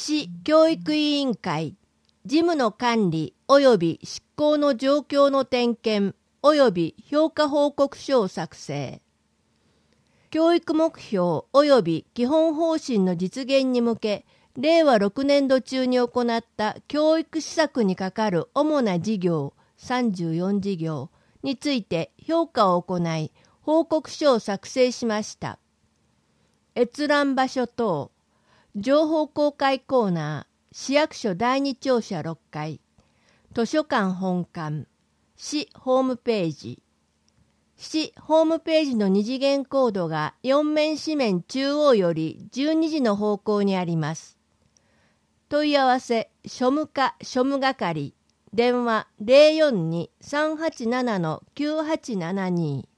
市教育委員会、事務の管理及び執行の状況の点検及び評価報告書を作成。教育目標及び基本方針の実現に向け、令和6年度中に行った教育施策にかかる主な事業34事業について評価を行い、報告書を作成しました。閲覧場所等、情報公開コーナー、市役所第2庁舎6階、図書館本館、市ホームページ。市ホームページの二次元コードが4面紙面中央より12時の方向にあります。問い合わせ、庶務課庶務係、電話 042-387-9872